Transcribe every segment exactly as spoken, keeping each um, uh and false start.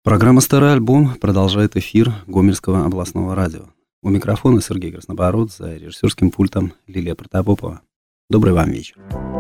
Программа «Старый альбом» продолжает эфир Гомельского областного радио. У микрофона Сергей Краснобород, за режиссерским пультом Лилия Протопопова. Добрый вам вечер.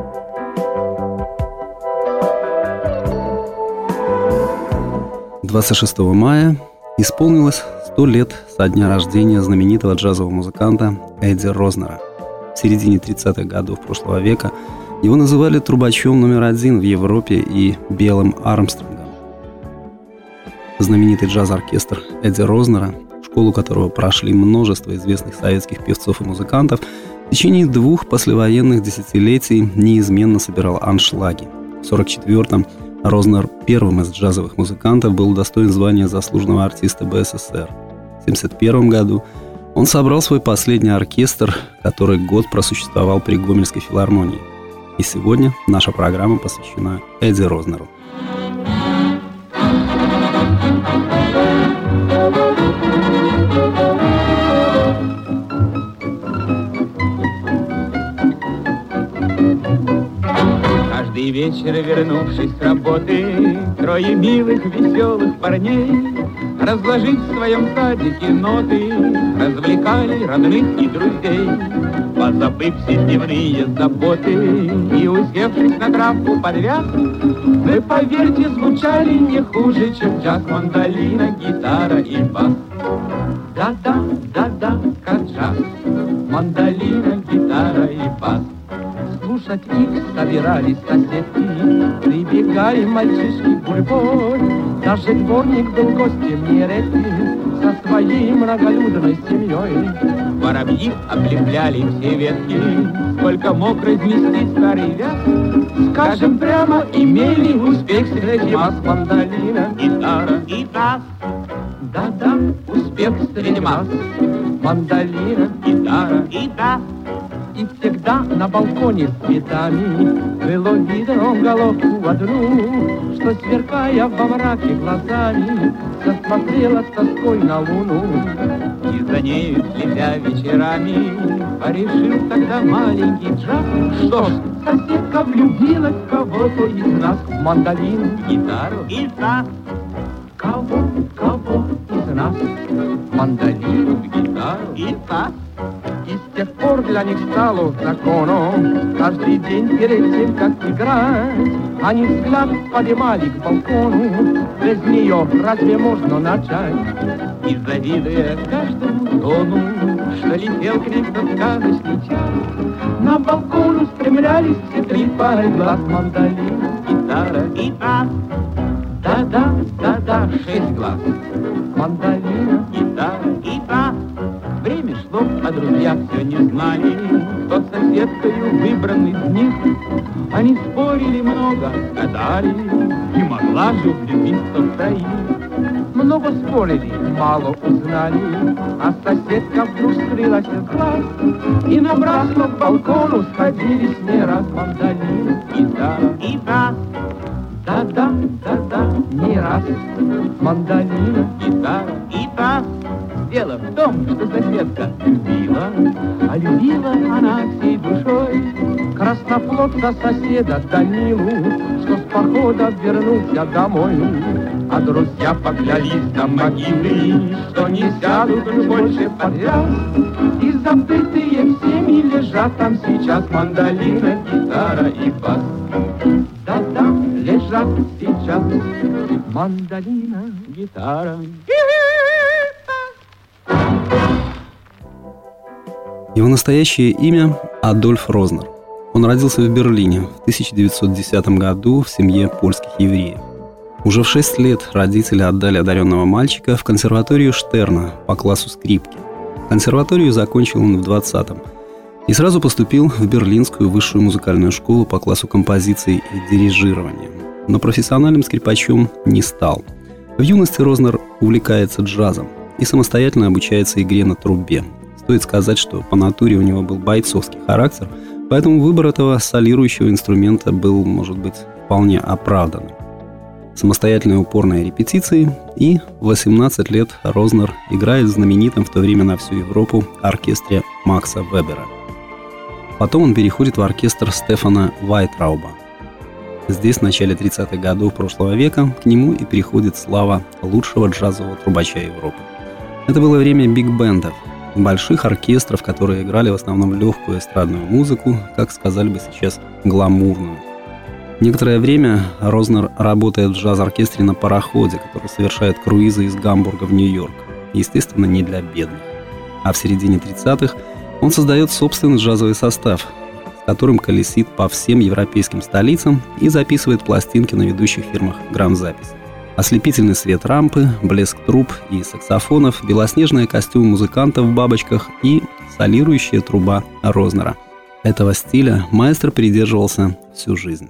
двадцать шестого мая исполнилось сто лет со дня рождения знаменитого джазового музыканта Эдди Рознера. В середине тридцатых годов прошлого века его называли трубачом номер один в Европе и белым Армстронгом. Знаменитый джаз-оркестр Эдди Рознера, в школу которого прошли множество известных советских певцов и музыкантов, в течение двух послевоенных десятилетий неизменно собирал аншлаги. В сорок четвёртом Рознер первым из джазовых музыкантов был удостоен звания заслуженного артиста БССР. В семьдесят первом году он собрал свой последний оркестр, который год просуществовал при Гомельской филармонии. И сегодня наша программа посвящена Эдди Рознеру. Каждый вечер, вернувшись с работы, трое милых, веселых парней, разложив в своем садике ноты, развлекали родных и друзей. Позабыв все дневные заботы и усевшись на травку под вяз, вы, поверьте, звучали не хуже, чем джаз, мандолина, гитара и бас. Да-да, да-да, как джаз, мандолина, гитара и бас. Слушать их собирались соседки, прибегали мальчишки гурьбой. Даже дворник был гостем нередким со своей многолюдной семьей. Воробьи облепляли все ветки, сколько мог разместить старый вяз. Скажем прямо, имели успех среди масс, мандолина, гитара и бас. Да-да, успех среди масс, мандолина, гитара и бас. И всегда на балконе с цветами было видно головку одну, что, сверкая во мраке глазами, засмотрела с тоской на луну. И за нею, следя вечерами, порешил тогда маленький джаз, что ж, соседка влюбилась в кого-то из нас, в мандолину, в гитару и бас. Кого, кого из нас, мандолину, в гитару и бас. И с тех пор для них стало законом каждый день перед тем, как играть, они взгляд поднимали к балкону, без нее разве можно начать? И завидуя каждому тону, что летел к ним тот сказочный час, на балкон устремлялись все три пары глаз, мандолина, гитара и бас. Да-да, да-да, шесть глаз, мандолина, гитара и бас. Время шло, а друзья все не знали, кто соседкою выбран из них. Они спорили много, гадали, и могла же влюбиться в троих. Много спорили, мало узнали, а соседка вдруг скрылась из глаз. И напрасно к балкону сходились не раз, мандолина, гитара и бас. Да-да, да-да, не раз, мандолина, гитара и бас. Дело в том, что соседка любила, а любила она всей душой красноплодца соседа Данилу, что с похода вернулся домой. А друзья поклялись до могилы, что не сядут больше подряд, и забытые всеми лежат там сейчас мандолина, гитара и бас. Да-да, лежат сейчас мандолина, гитара и Его настоящее имя – Адольф Рознер. Он родился в Берлине в тысяча девятьсот десятом году в семье польских евреев. Уже в шесть лет родители отдали одаренного мальчика в консерваторию Штерна по классу скрипки. Консерваторию закончил он в двадцатом и сразу поступил в Берлинскую высшую музыкальную школу по классу композиции и дирижирования. Но профессиональным скрипачом не стал. В юности Рознер увлекается джазом и самостоятельно обучается игре на трубе. Стоит сказать, что по натуре у него был бойцовский характер, поэтому выбор этого солирующего инструмента был, может быть, вполне оправданным. Самостоятельные упорные репетиции, и в восемнадцать лет Рознер играет в знаменитом в то время на всю Европу оркестре Макса Вебера. Потом он переходит в оркестр Стефана Вайтрауба. Здесь в начале тридцатых годов прошлого века к нему и приходит слава лучшего джазового трубача Европы. Это было время биг-бендов, больших оркестров, которые играли в основном легкую эстрадную музыку, как сказали бы сейчас, гламурную. Некоторое время Рознер работает в джаз-оркестре на пароходе, который совершает круизы из Гамбурга в Нью-Йорк. Естественно, не для бедных. А в середине тридцатых он создает собственный джазовый состав, с которым колесит по всем европейским столицам и записывает пластинки на ведущих фирмах грамзаписи. Ослепительный свет рампы, блеск труб и саксофонов, белоснежные костюмы музыкантов в бабочках и солирующая труба Рознера. Этого стиля маэстро придерживался всю жизнь.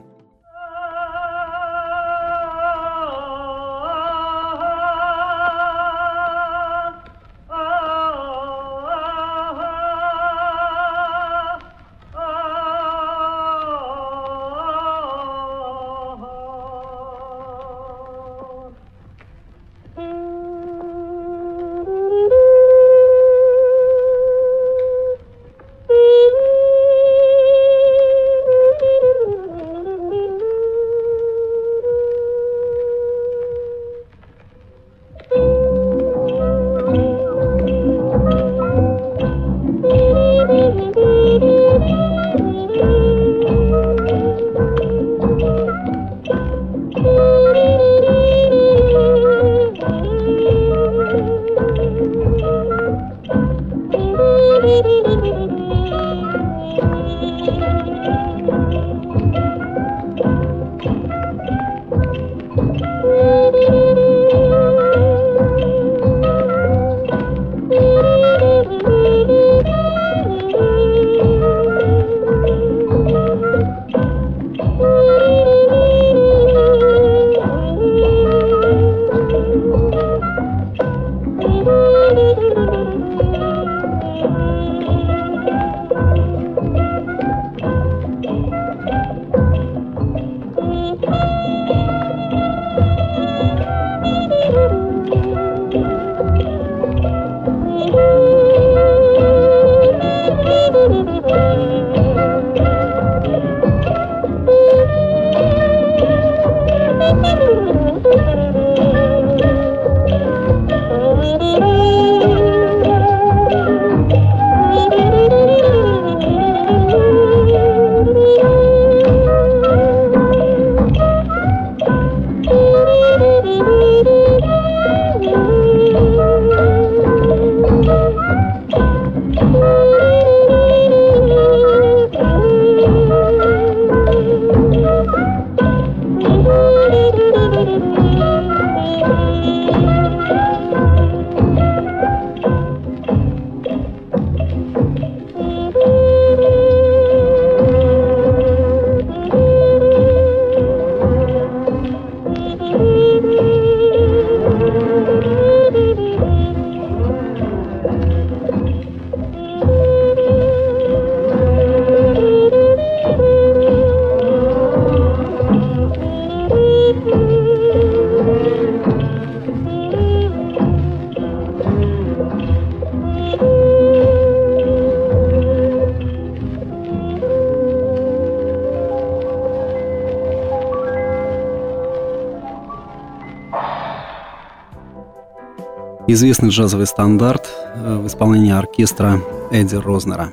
Известный джазовый стандарт в исполнении оркестра Эдди Рознера.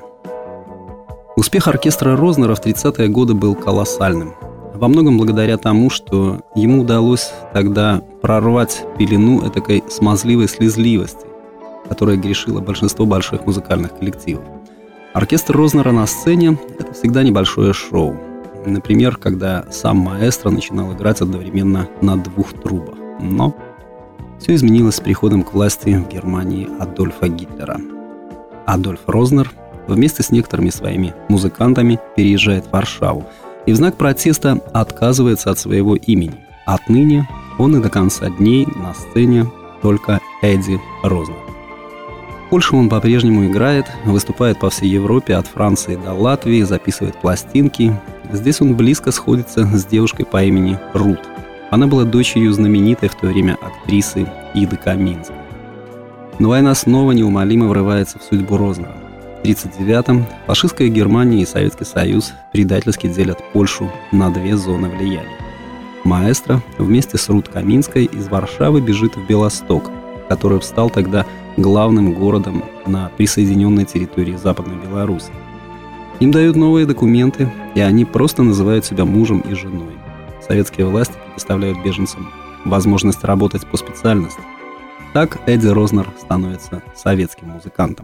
Успех оркестра Рознера в тридцатые годы был колоссальным. Во многом благодаря тому, что ему удалось тогда прорвать пелену этакой смазливой слезливости, которая грешила большинство больших музыкальных коллективов. Оркестр Рознера на сцене — это всегда небольшое шоу. Например, когда сам маэстро начинал играть одновременно на двух трубах. Но все изменилось с приходом к власти в Германии Адольфа Гитлера. Адольф Рознер вместе с некоторыми своими музыкантами переезжает в Варшаву и в знак протеста отказывается от своего имени. Отныне он и до конца дней на сцене только Эдди Рознер. В Польше он по-прежнему играет, выступает по всей Европе, от Франции до Латвии, записывает пластинки. Здесь он близко сходится с девушкой по имени Рут. Она была дочерью знаменитой в то время актрисы Иды Каминской. Но война снова неумолимо врывается в судьбу Рознера. В тысяча девятьсот тридцать девятом фашистская Германия и Советский Союз предательски делят Польшу на две зоны влияния. Маэстро вместе с Рут Каминской из Варшавы бежит в Белосток, который стал тогда главным городом на присоединенной территории Западной Беларуси. Им дают новые документы, и они просто называют себя мужем и женой. Советские власти предоставляют беженцам возможность работать по специальности. Так Эдди Рознер становится советским музыкантом.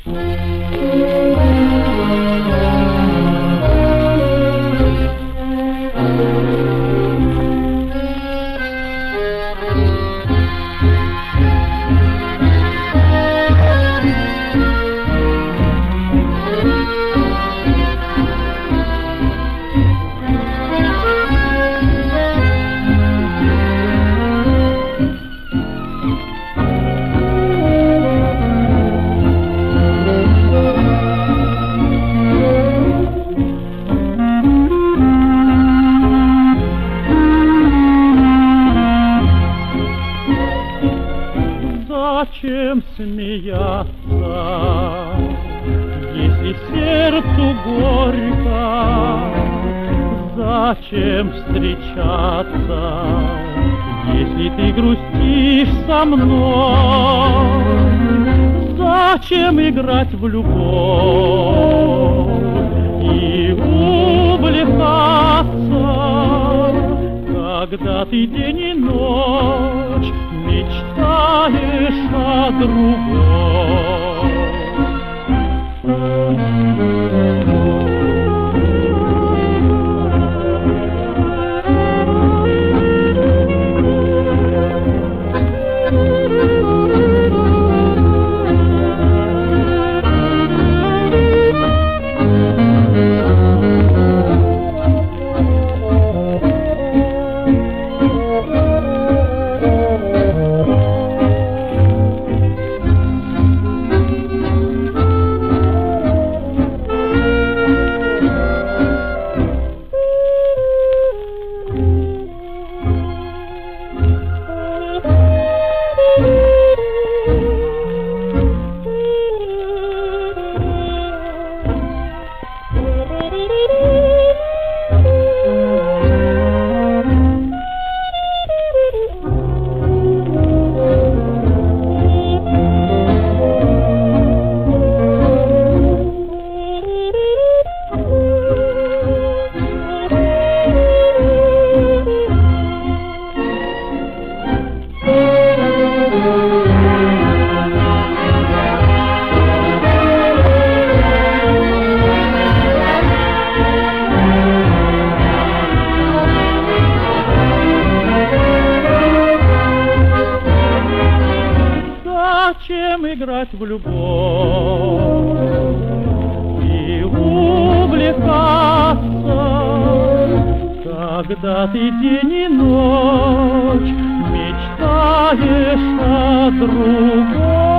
Зачем смеяться, если сердцу горько? Зачем встречаться, если ты грустишь со мной? Зачем играть в любовь и увлекаться, когда ты день и ночь мечтаешь о другом? Зачем играть в любовь и увлекаться, когда ты день и ночь мечтаешь о другом?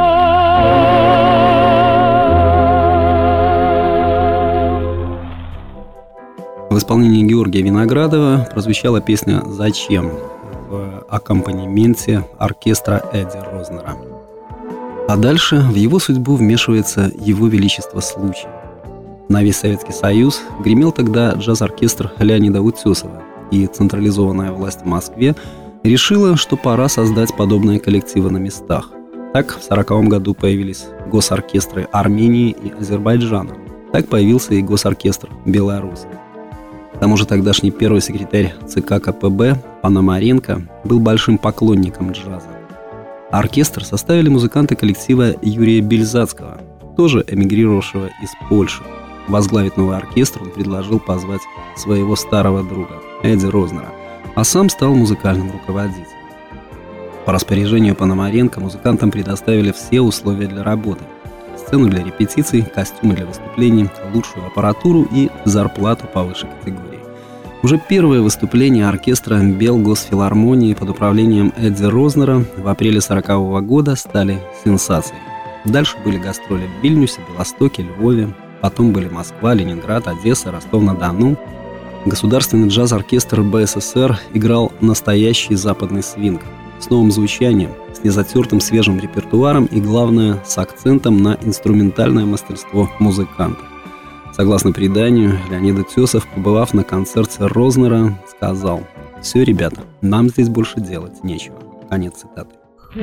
В исполнении Георгия Виноградова прозвучала песня «Зачем» в аккомпанементе оркестра Эдди Рознера. А дальше в его судьбу вмешивается Его Величество Случай. На весь Советский Союз гремел тогда джаз-оркестр Леонида Утесова, и централизованная власть в Москве решила, что пора создать подобные коллективы на местах. Так в сороковом году появились госоркестры Армении и Азербайджана. Так появился и госоркестр Беларуси. К тому же тогдашний первый секретарь ЦК КПБ Пономаренко был большим поклонником джаза. Оркестр составили музыканты коллектива Юрия Бельзацкого, тоже эмигрировавшего из Польши. Возглавить новый оркестр он предложил позвать своего старого друга Эдди Рознера, а сам стал музыкальным руководителем. По распоряжению Пономаренко музыкантам предоставили все условия для работы: сцену для репетиций, костюмы для выступлений, лучшую аппаратуру и зарплату по высшей категории. Уже первое выступление оркестра Белгосфилармонии под управлением Эдди Рознера в апреле сорокового года стали сенсацией. Дальше были гастроли в Вильнюсе, Белостоке, Львове, потом были Москва, Ленинград, Одесса, Ростов-на-Дону. Государственный джаз-оркестр БССР играл настоящий западный свинг с новым звучанием, с с незатертым свежим репертуаром и, главное, с акцентом на инструментальное мастерство музыкантов. Согласно преданию, Леонид Утесов, побывав на концерте Рознера, сказал: «Все, ребята, нам здесь больше делать нечего». Конец цитаты.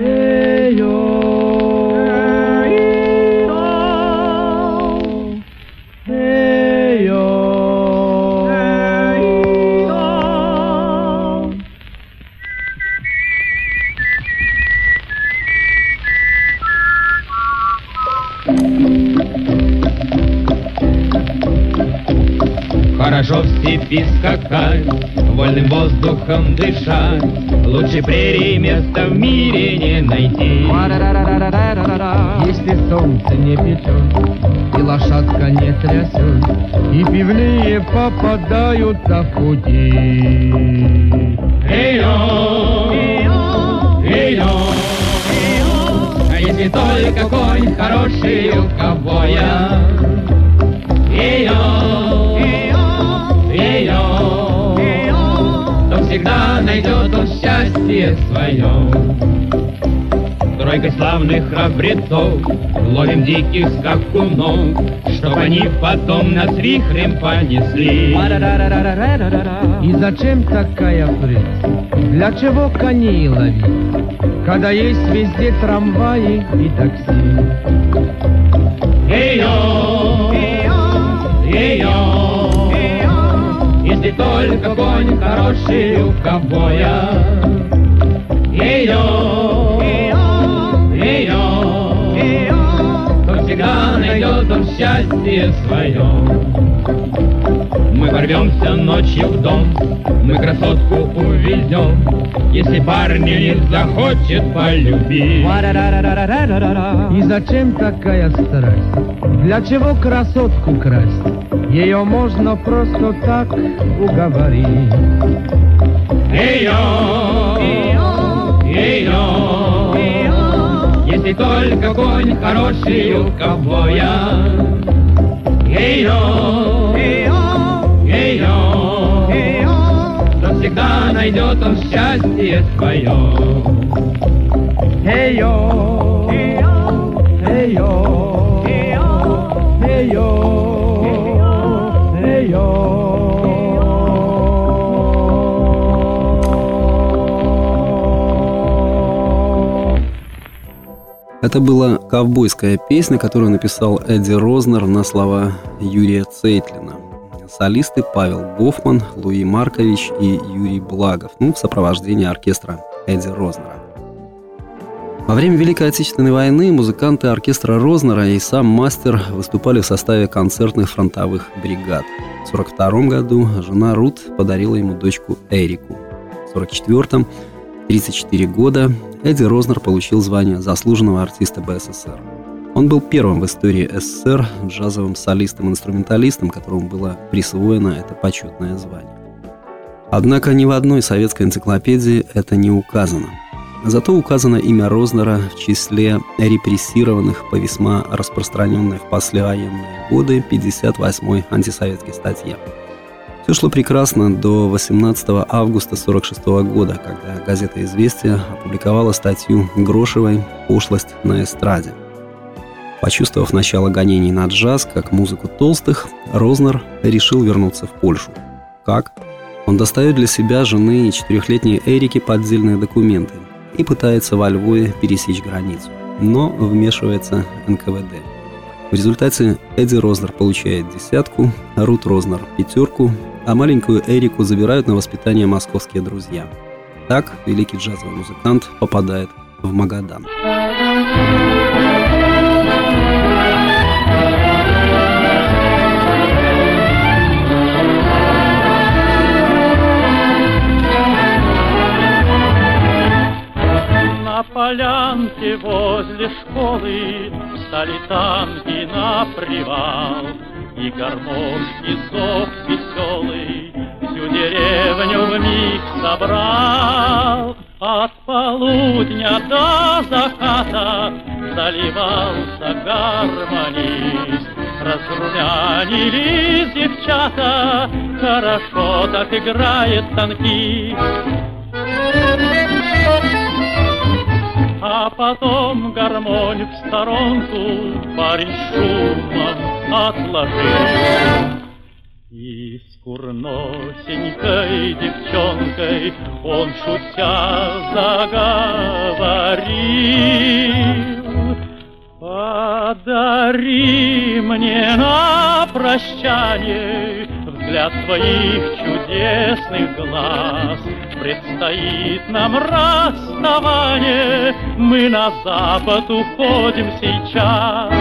Хорошо в степи скакать, вольным воздухом дышать, лучше прерий места в мире не найти. Если солнце не печет, и лошадка не трясет, и пивные попадаются в пути. Эй-йо, эй-йо, а если только конь хороший у ковбоя. Эй-йо, эй-йо, то всегда найдет он счастье свое. Тройкой славных храбрецов ловим диких скакунов, чтоб они потом нас вихрем понесли. И зачем такая прыть? Для чего коней ловить, когда есть везде трамваи и такси? Эй-йо, эй-йо, если только конь хороший у ковбоя. Эй-йо, эй-йо, то всегда найдет он счастье свое. Мы ворвемся ночью в дом, мы красотку увезем, если парень не захочет полюбить. И зачем такая страсть? Для чего красотку красть? Ее можно просто так уговорить. Эй-йо, эй-йо, если только конь хороший у ковбоя. Эй-йо, эй-йо, то всегда найдет он счастье свое. Эй-йо, эй-йо, эй-йо, эй-йо. Это была ковбойская песня, которую написал Эдди Рознер на слова Юрия Цейтлина. Солисты Павел Гофман, Луи Маркович и Юрий Благов, ну, в сопровождении оркестра Эдди Рознера. Во время Великой Отечественной войны музыканты оркестра Рознера и сам мастер выступали в составе концертных фронтовых бригад. В сорок втором году жена Рут подарила ему дочку Эрику. В сорок четвёртом, тридцать четыре года, Эдди Рознер получил звание заслуженного артиста БССР. Он был первым в истории СССР джазовым солистом-инструменталистом, которому было присвоено это почетное звание. Однако ни в одной советской энциклопедии это не указано. Зато указано имя Рознера в числе репрессированных по весьма распространенной в послевоенные годы пятьдесят восьмой антисоветской статье. Все шло прекрасно до восемнадцатого августа сорок шестого года, когда газета «Известия» опубликовала статью Грошевой «Пошлость на эстраде». Почувствовав начало гонений на джаз, как музыку толстых, Рознер решил вернуться в Польшу. Как? Он достает для себя, жены и четырехлетней Эрики поддельные документы и пытается во Львове пересечь границу, но вмешивается эн ка вэ дэ. В результате Эдди Рознер получает десятку, Рут Рознер – пятерку, а маленькую Эрику забирают на воспитание московские друзья. Так великий джазовый музыкант попадает в Магадан. На полянке возле школы встали танки на привал, и гармошки зов веселый всю деревню вмиг собрал. От полудня до заката заливался гармонист, разрумянились девчата, хорошо так играет танкист. А потом гармонь в сторонку парень шумом отложил. И с курносенькой девчонкой он, шутя, заговорил: подари мне на прощание взгляд твоих чудесных глаз. Предстоит нам расставание, мы на запад уходим сейчас.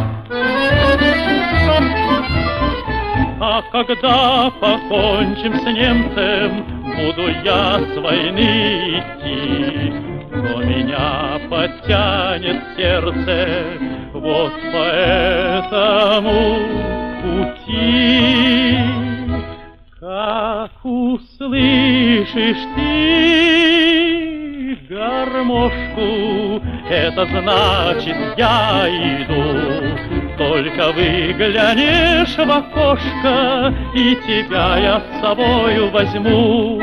А когда покончим с немцем, буду я с войны идти, но меня подтянет сердце вот по этому пути. Как услышишь ты гармошку, это значит я иду. Только выглянешь в окошко, и тебя я с собою возьму.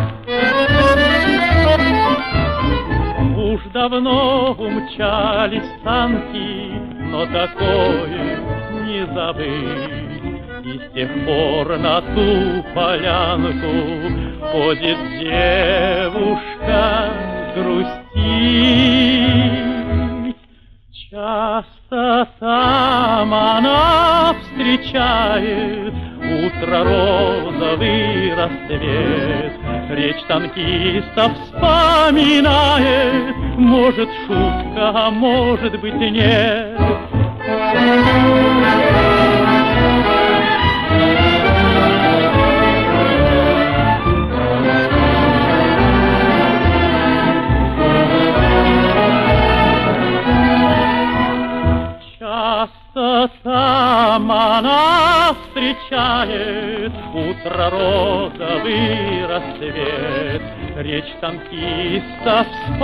Уж давно умчались санки, но такое не забыть. И с тех пор на ту полянку ходит девушка грустить. Часто там она встречает утро, розовый рассвет. Речь танкиста вспоминает, может, шутка, а может быть и нет. Часто там она встречает утро, розовый рассвет. Речь танкиста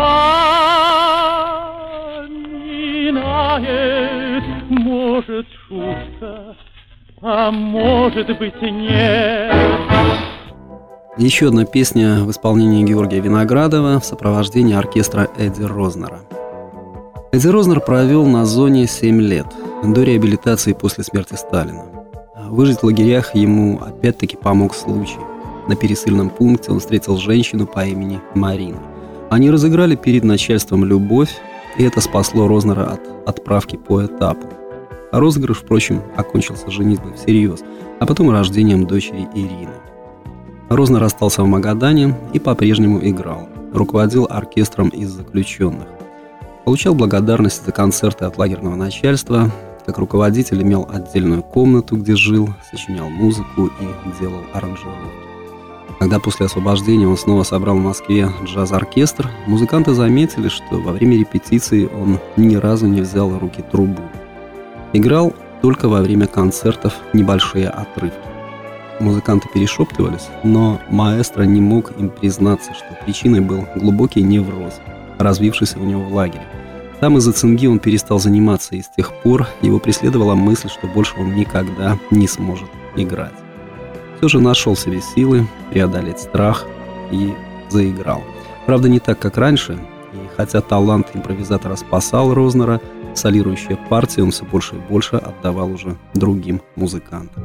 вспоминает, может, шутка, а может быть нет. Еще одна песня в исполнении Георгия Виноградова в сопровождении оркестра Эдди Рознера. Эдди Рознер провел на зоне семь лет, до реабилитации после смерти Сталина. Выжить в лагерях ему опять-таки помог случай. На пересыльном пункте он встретил женщину по имени Марина. Они разыграли перед начальством любовь, и это спасло Рознера от отправки по этапу. А розыгрыш, впрочем, окончился женитьбой всерьез, а потом рождением дочери Ирины. Рознер остался в Магадане и по-прежнему играл, руководил оркестром из заключенных. Получал благодарность за концерты от лагерного начальства. Как руководитель имел отдельную комнату, где жил, сочинял музыку и делал аранжировки. Когда после освобождения он снова собрал в Москве джаз-оркестр, музыканты заметили, что во время репетиции он ни разу не взял в руки трубу. Играл только во время концертов небольшие отрывки. Музыканты перешептывались, но маэстро не мог им признаться, что причиной был глубокий невроз, развившийся у него в лагере. Там из-за цинги он перестал заниматься, и с тех пор его преследовала мысль, что больше он никогда не сможет играть. Все же нашел в себе силы преодолеть страх и заиграл. Правда, не так, как раньше, и хотя талант импровизатора спасал Рознера, солирующие партии он все больше и больше отдавал уже другим музыкантам.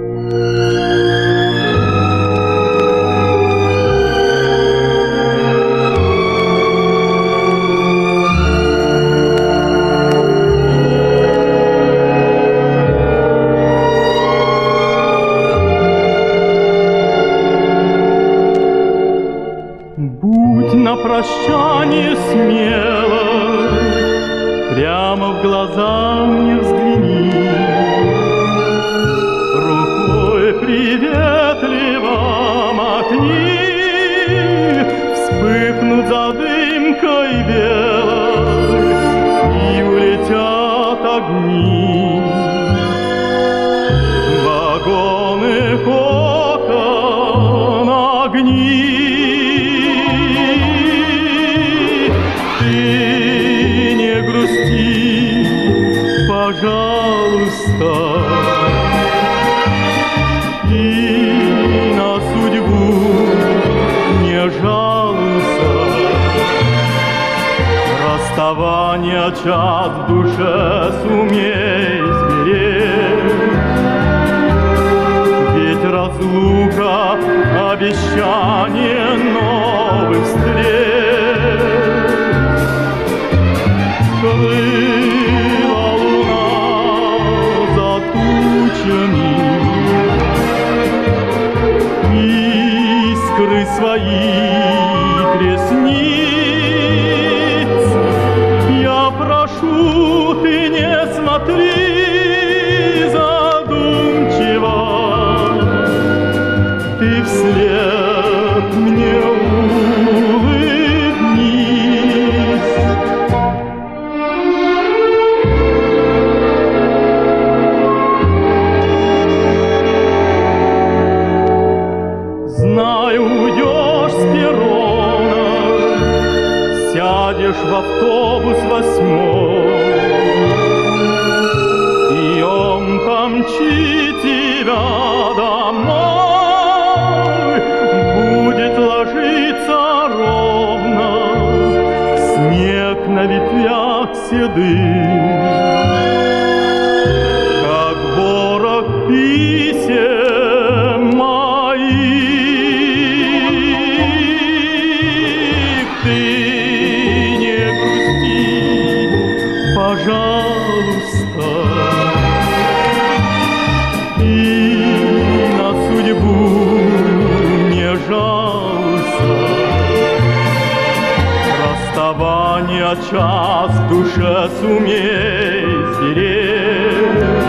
На прощание смело прямо в глаза мне взгляни, рукой приветливо махни, вспыхнут за дымкой белой и улетят огни. Вагоны окон огни. час в душе сумей сберечь. Ведь разлука — обещание новых встреч. Крыла луна за тучами, искры своих ресниц. Я прошу, ты не смотри задумчиво, ты вслед мне улыбнись. Знаю, уйдешь с перрона, сядешь в автобус восьмой, и он помчит тебя домой. Будет ложиться ровно снег на ветвях седых, как ворох писем моих. Ты не грусти, пожалуйста, и на судьбу не жалуйся. Расставание час в душе сумей стеречь.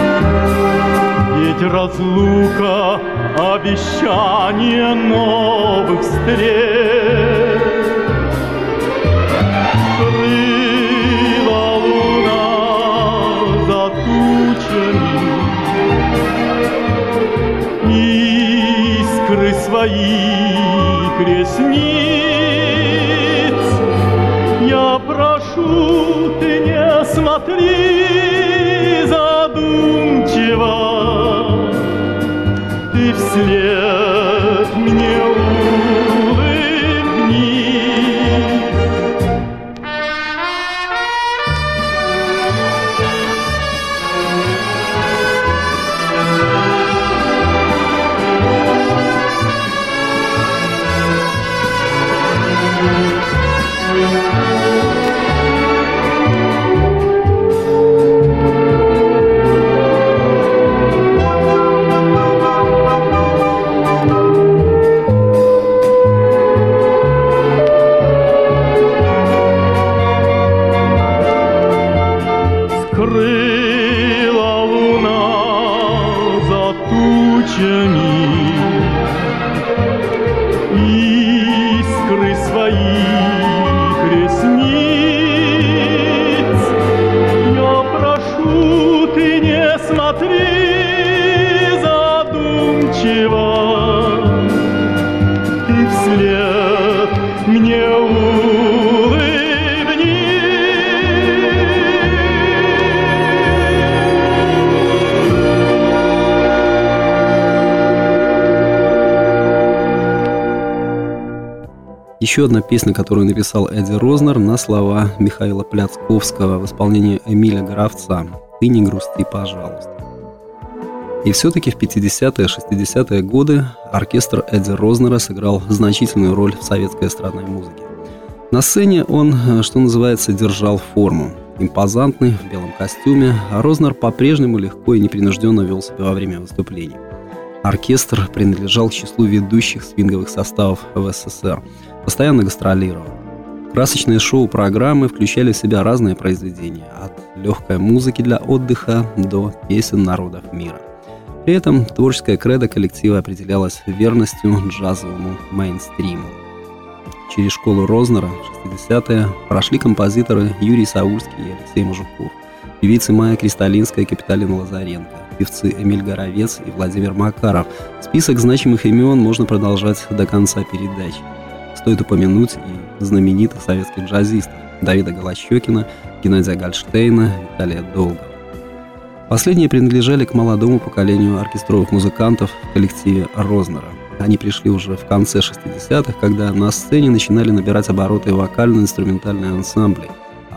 Ведь разлука — обещание новых встреч. Крыла луна за тучами, искры своих ресниц. Я прошу, ты не смотри задумчиво, ты вслед мне улыбнись. Скрыла луна за тучами, искры своих ресниц. Я прошу, ты не смотри задумчиво, ты вслед мне Еще одна песня, которую написал Эдди Рознер на слова Михаила Пляцковского в исполнении Эмиля Горовца «Ты не грусти, пожалуйста». И все-таки в пятидесятые шестидесятые годы оркестр Эдди Рознера сыграл значительную роль в советской эстрадной музыке. На сцене он, что называется, держал форму. Импозантный, в белом костюме, а Рознер по-прежнему легко и непринужденно вел себя во время выступлений. Оркестр принадлежал к числу ведущих свинговых составов в СССР, постоянно гастролировал. Красочные шоу-программы включали в себя разные произведения, от легкой музыки для отдыха до песен народов мира. При этом творческая кредо коллектива определялась верностью джазовому мейнстриму. Через школу Рознера в шестидесятые прошли композиторы Юрий Саульский и Алексей Мужиков, певицы Майя Кристалинская и Капиталина Лазаренко, певцы Эмиль Горовец и Владимир Макаров. Список значимых имен можно продолжать до конца передачи. Стоит упомянуть и знаменитых советских джазистов Давида Голощекина, Геннадия Гольштейна, Виталия Долгова. Последние принадлежали к молодому поколению оркестровых музыкантов в коллективе Рознера. Они пришли уже в конце шестидесятых, когда на сцене начинали набирать обороты вокально-инструментальные ансамбли,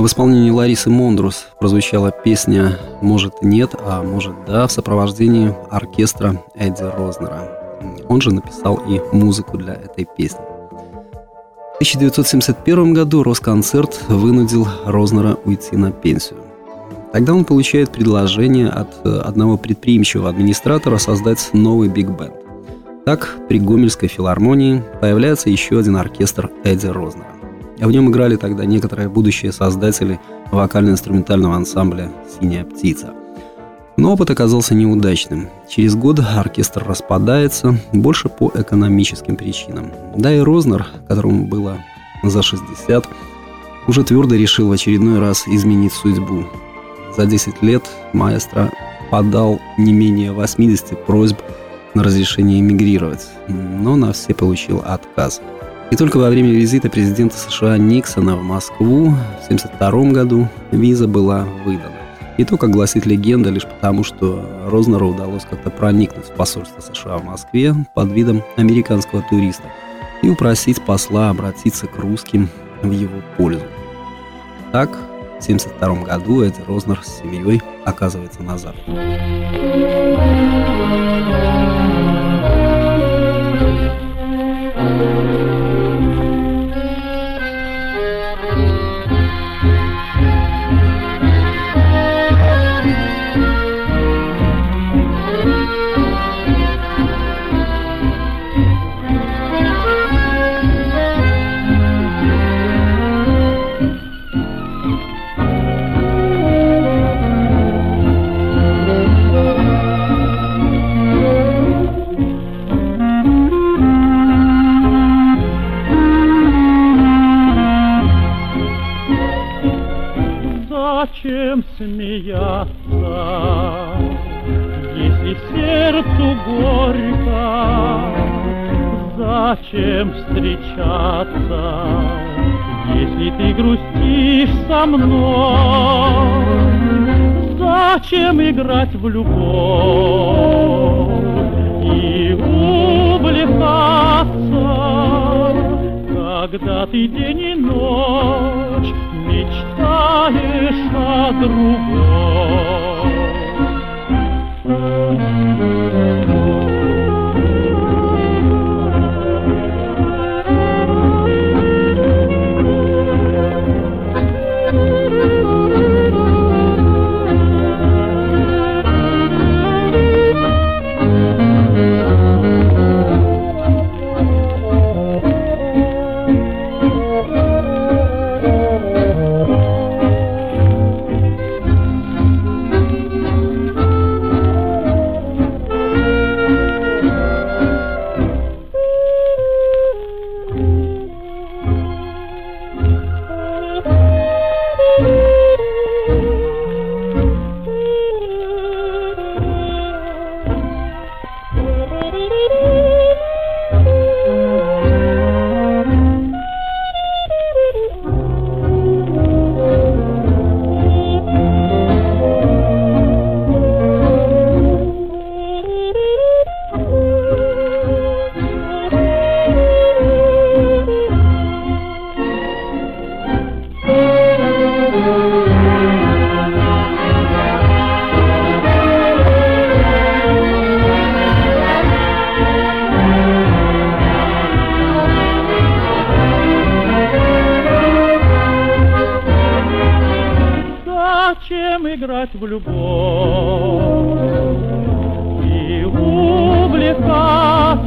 В исполнении Ларисы Мондрус прозвучала песня «Может нет, а может да» в сопровождении оркестра Эдди Рознера. Он же написал и музыку для этой песни. В тысяча девятьсот семьдесят первом году Росконцерт вынудил Рознера уйти на пенсию. Тогда он получает предложение от одного предприимчивого администратора создать новый биг-бенд. Так, при Гомельской филармонии появляется еще один оркестр Эдди Рознера. В нем играли тогда некоторые будущие создатели вокально-инструментального ансамбля «Синяя птица». Но опыт оказался неудачным. Через год оркестр распадается, больше по экономическим причинам. Да и Рознер, которому было за шестьдесят, уже твердо решил в очередной раз изменить судьбу. За десять лет маэстро подал не менее восьмидесяти просьб на разрешение эмигрировать, но на все получил отказ. И только во время визита президента США Никсона в Москву в семьдесят втором году виза была выдана. И то, как гласит легенда, лишь потому, что Рознеру удалось как-то проникнуть в посольство США в Москве под видом американского туриста и упросить посла обратиться к русским в его пользу. Так, в семьдесят втором году Эдди Рознер с семьей оказывается на Западе. Зачем смеяться, если сердцу горько? Зачем встречаться, если ты грустишь со мной? Зачем играть в любовь и увлекаться, когда ты день и ночь мечтаешь о другом? Зачем играть в любовь и увлекаться,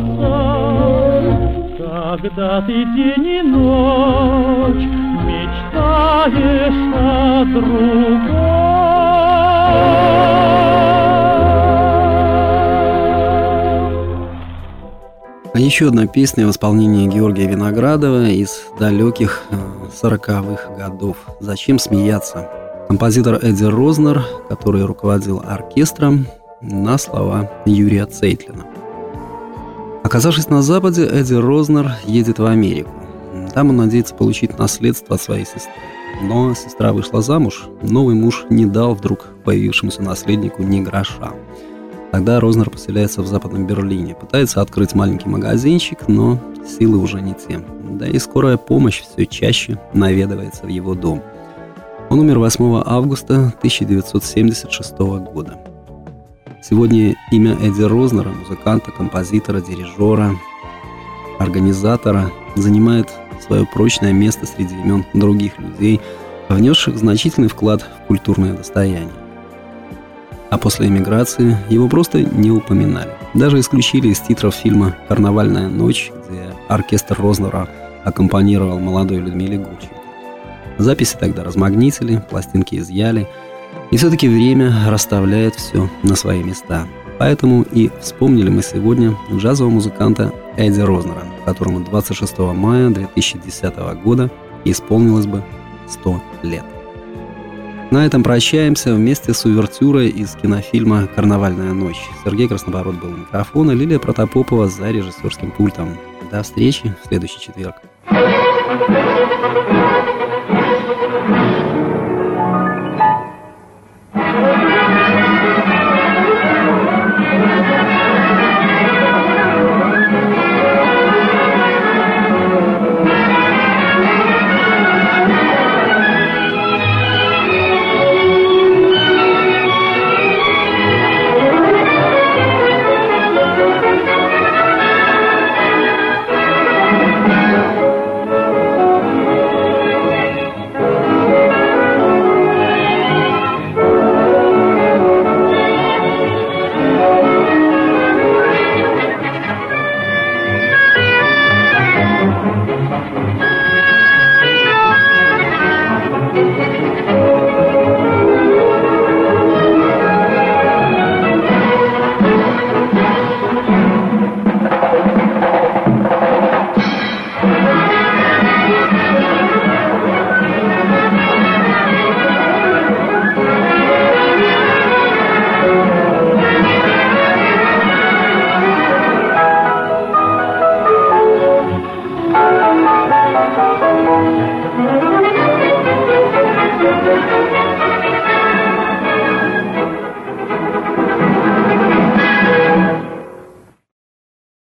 когда ты день и ночь мечтаешь о другом? А еще одна песня в исполнении Георгия Виноградова из далеких сороковых годов «Зачем смеяться?». Композитор Эдди Рознер, который руководил оркестром, на слова Юрия Цейтлина. Оказавшись на Западе, Эдди Рознер едет в Америку. Там он надеется получить наследство от своей сестры. Но сестра вышла замуж, новый муж не дал вдруг появившемуся наследнику ни гроша. Тогда Рознер поселяется в Западном Берлине, пытается открыть маленький магазинчик, но силы уже не те. Да и скорая помощь все чаще наведывается в его дом. Он умер восьмого августа тысяча девятьсот семьдесят шестого года. Сегодня имя Эдди Рознера, музыканта, композитора, дирижера, организатора, занимает свое прочное место среди имен других людей, внесших значительный вклад в культурное достояние. А после эмиграции его просто не упоминали. Даже исключили из титров фильма «Карнавальная ночь», где оркестр Рознера аккомпанировал молодой Людмиле Гурченко. Записи тогда размагнитили, пластинки изъяли, и все-таки время расставляет все на свои места. Поэтому и вспомнили мы сегодня джазового музыканта Эдди Рознера, которому двадцать шестого мая две тысячи десятого года исполнилось бы сто лет. На этом прощаемся вместе с увертюрой из кинофильма «Карнавальная ночь». Сергей Краснобород был у микрофона, Лилия Протопопова за режиссерским пультом. До встречи в следующий четверг.